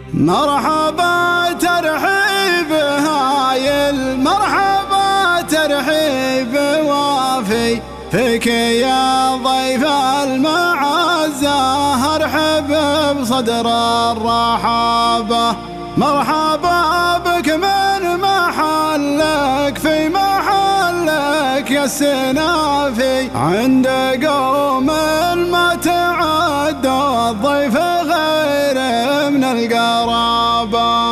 مرحبا ترحيب هايل، مرحبا ترحيب وافي فيك يا ضيف المعزة، ارحب بصدر الرحابة. مرحبا بك من محلك في محلك يا السنافي، عند قوم ما تعد الضيف غير من القرابة.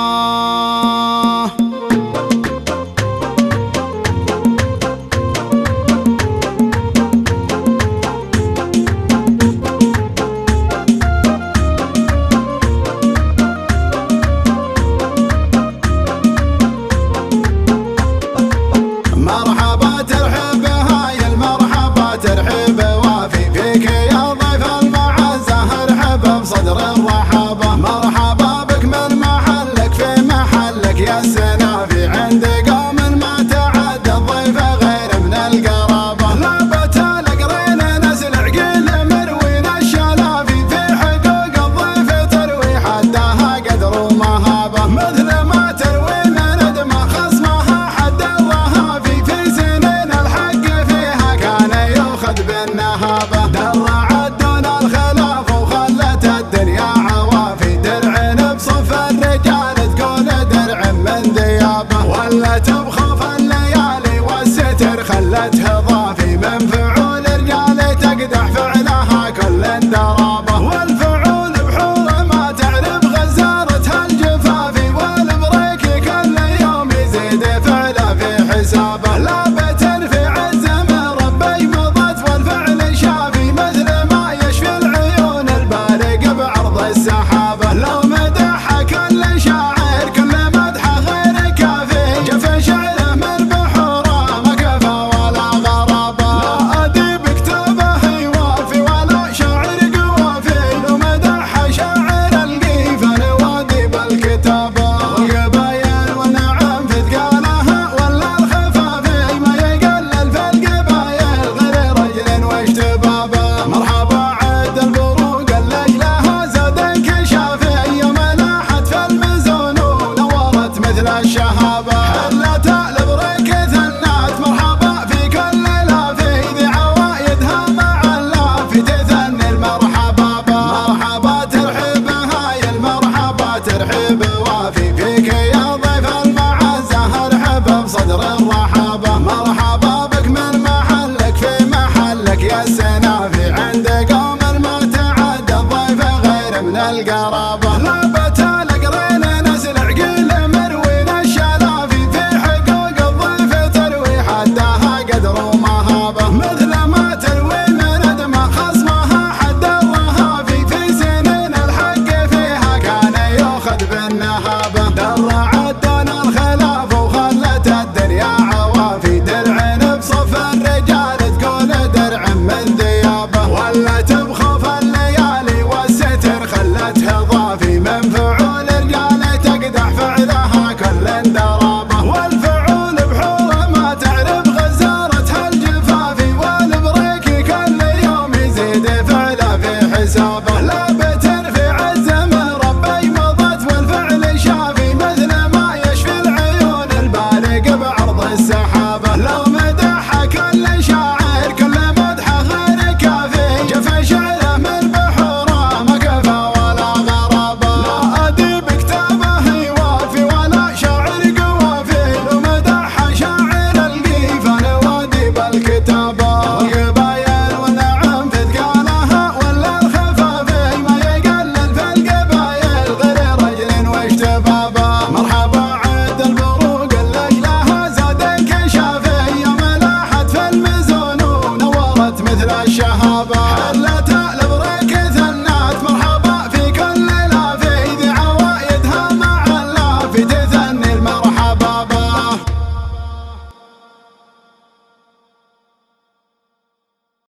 ترحب وافي فيك يا ضيف المعزة، ارحب بصدر الرحابة. مرحبا بك من محلك في محلك يا السنافي، عند قوم ما تعد الضيف غير من القرابة. لابت القرين نسل عقيل مروين الشلافي، في حقوق الضيف تروي حدها قدر ومهابة، مثل ما تروي من ندمه خصمها حد الرهافي. في سنين الحق فيها كان بالنهابة، درعت دون الخلاف وخلت الدنيا عوافي. درع بصف الرجال تقول درع من ديابة، ولت بخوف الليالي والستر خلتها ضافي. من فعول رجال تقدح فعلها كل درابة، والفعول بحور ما تعرف غزارتها الجفافي. والبريك كل يوم يزيد فعله في حسابه، لابت في عز من ربي مضت والفعل شافي. مثل ما يشفي العيون البارق بعرض السحابة، لو مدح كل شاعر كل مدحه غير كافي. جف شعره من بحوره ما كفى ولا غرابة، لا أديب كتابه يوافي ولا شاعر قوافي. لو مدح شاعر القيف نوادي بالكتابة، والقبايل والنعم في ثقالها ولا الخفافي. ما يقلل في القبايل غير رجل واشتبابه. مرحبا عد البروق الليلة زاد انكشافي، يوم لاحت في المزون ونورت مثل الشهابة. حلت البريك ثنات مرحبا في كل لافي، ذي عوايدها مع اللافي تثني المرحبا. مرحبا ترحب هايل، مرحبا ترحب وافي فيك يا ضيف المعزة، ارحب بصدر الرحابة. مرحبا بك من محلك في محلك يا السنافي، عند قوم ما تعد الضيف غير من القرابة. لابت